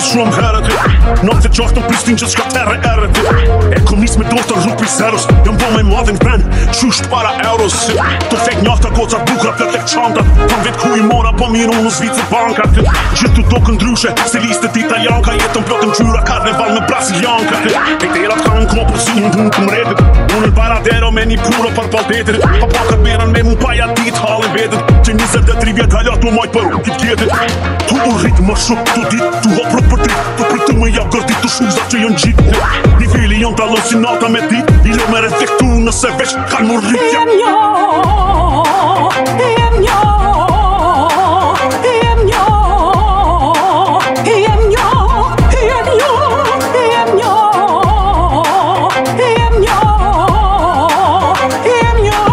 shumë herët. Notë të qoftë në Prishtinë që s'ka terre erët. E kom nis me doktor rrug prej zeros. Jam bo me madhin brand, qysht para euros. Të fek njafta gocat bukra plët tek çantat. Kam vet ku i mora po miru në zvicë bankat. Gjithu do ndryshe, stilistet italianka. Jetën plotën qyra karneval me brasilianka. E terat kanë kopër si në punë të mretit. Unë në paradero me një puro për baldetit. Pa pakat berën me mu paja dit halin vetit. Që 23 vjet halat më majt për rrugit kjetit. Tu u rrit më shumë të dit, tu hop rrët për drit. Të pritu me ja gërdit të shuzat që jën gjit. Niveli jon t'allon si nata me dit. I lo me reflektu nëse veç kanë më rritja. Jem njo, jem njo, jem njo, jem njo, jem njo, jem njo, jem njo, jem njo.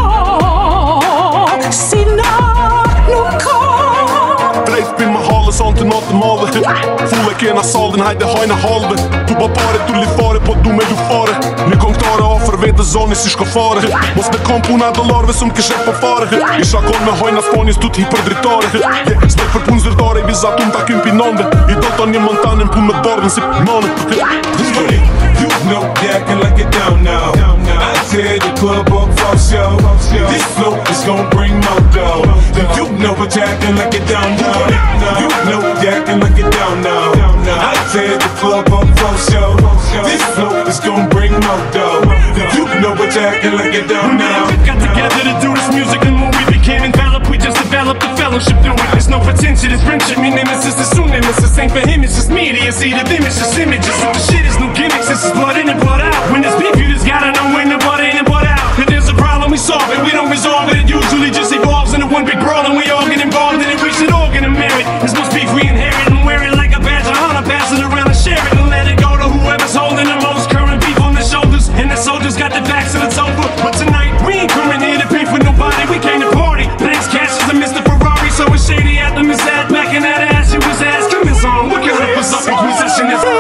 Si na nuk ka Drejt për më halës anë të natë madhe. Full e kena saldin, hajde hajna halve. Tu ba pare, tu lifare, po du me lufare. Një konktare afer vete zoni si shkofare. Mos me kom puna dolarve, sum kishet po fare. Isha kon me hajna spanjës tu t'hi për dritare. S'bek për pun zërdare, i bizatun ta kim pinonde. I do ta një montanin pun me bardhin si nane. You know you acting like it down now. I tear the club up for show. This flow is gon' bring more dough. You know what you acting like it down now. You know you acting like it down now. I tear the club up for show. This flow is gon' bring more dough. You know what you acting like it down now. We got together to do this music, and when we became enveloped, we just developed a fellowship through it. There's no pretension, it's friendship. Me nemesis is soon nemesis. Ain't for him, it's just me. The see the them, it's just images. So the shit is no gimmicks. This is blood in and blood out. When there's beef, you just gotta know when the blood in and blood out. If there's a problem, we solve it. We don't resolve it. It usually just evolves into one big brawl, and we all get involved in it. We should all get a merit. There's most beef we inherit, and wear it like a badge of honor. Pass it around and share it, and let it go to whoever's holding the most current beef on their shoulders. And the soldiers got their backs, and it's over. But tonight, we ain't coming here to beef with nobody. We came to party. Thanks, Cash is a Mr. Ferrari, so it's shady after Miss Ad back in that ass. She was asking Miss on what kind of possessive possession is.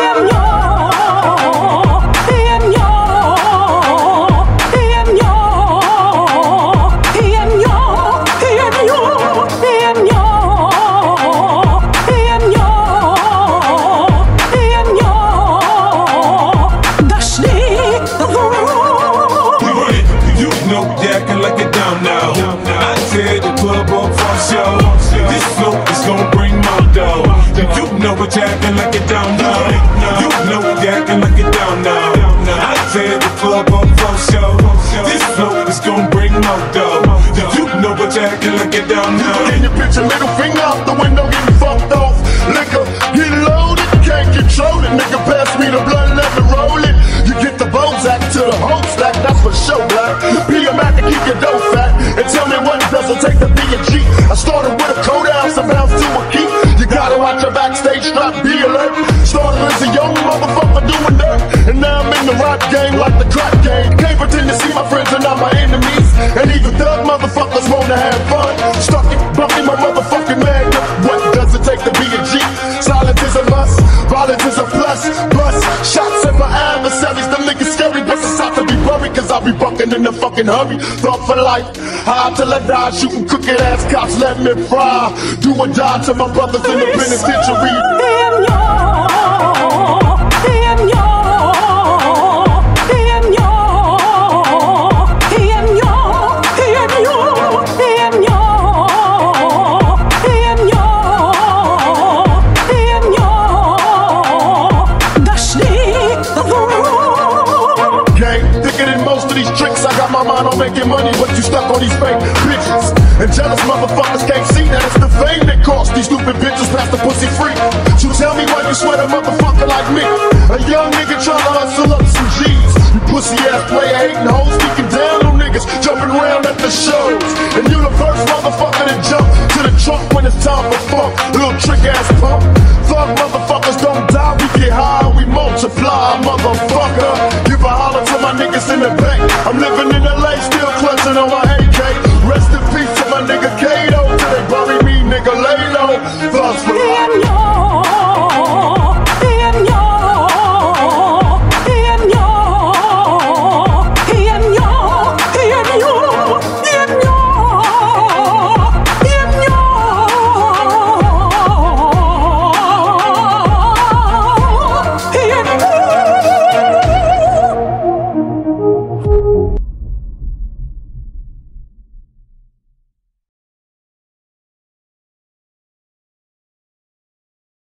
You know what you acting like it down now. You know you acting like it down now. I tear the club up for show. This flow is gon' bring more dough. You know what you acting like it down now. Can you picture middle finger out the window getting fucked off? Liquor, get loaded, can't control it. Nigga, pass me the blunt, let me roll it. You get the Bozak to the whole stack, that's for sure, black. Be a Mac and keep your dough fat. And tell me what does it take to be a G. I started with a coat ounce, a bounce to a key. You gotta watch your backstage strap, be alert. Started as a young motherfucker doing dirt. And now I'm in the rap game like the crack game. Can't pretend to see my friends and not my enemies. And even thug motherfuckers wanna have fun. Stuck it, bucking my motherfucking man. What does it take to be a G? Silence is a must, violence is a plus. Bust shots at my adversaries. Them niggas scary, but it's out to be buried. Cause I'll be bucking in a fucking hurry. Thought for life, high till I die. Shooting crooked ass cops, let me fry. Do or die to my brothers in the penitentiary. Making money, but you stuck on these fake bitches. And jealous motherfuckers can't see that it's the fame that cost these stupid bitches past the pussy free. So tell me why you sweat a motherfucker like me, a young nigga trying to hustle up some G's. You pussy ass player hating hoes, speaking down on niggas, jumping around at the shows. And you the first motherfucker to jump to the trunk when it's time for funk. Little trick ass pump. Thug motherfuckers don't die, we get high, we multiply, motherfucker. Give a holler to my niggas in the bank. I'm living in LA, still clutching on my